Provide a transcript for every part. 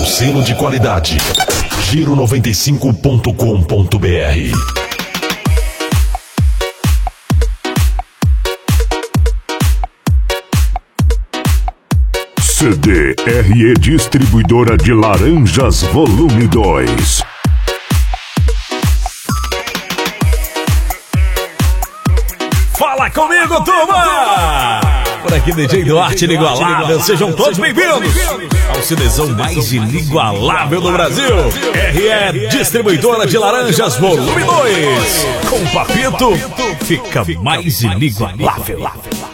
com selo de qualidade. Giro95.com.br. CDRE Distribuidora de Laranjas Volume 2. Fala comigo, turma! Por aqui, DJ Duarte Inigualável. Sejam todos bem-vindos ao CDzão mais inigualável do Brasil. RE Distribuidora de Laranjas Volume 2. Com o Papito, fica mais inigualável.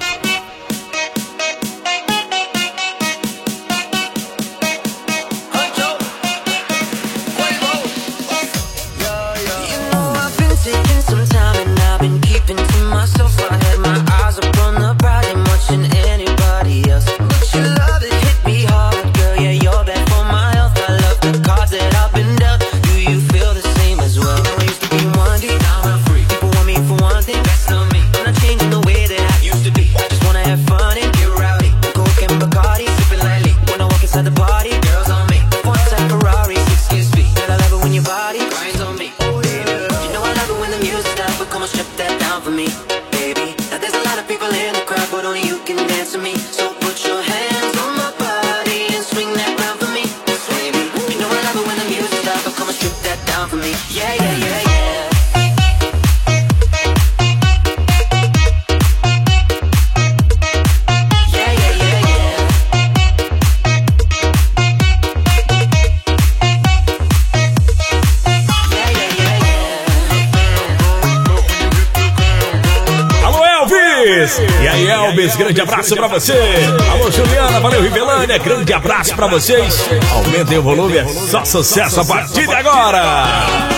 E aí, Elvis, grande abraço pra você. Alô, Juliana, valeu, Rivelânia, grande abraço pra vocês. Aumentem o volume, é só sucesso a partir de agora.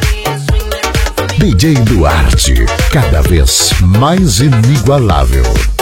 DJ Duarte, cada vez mais inigualável.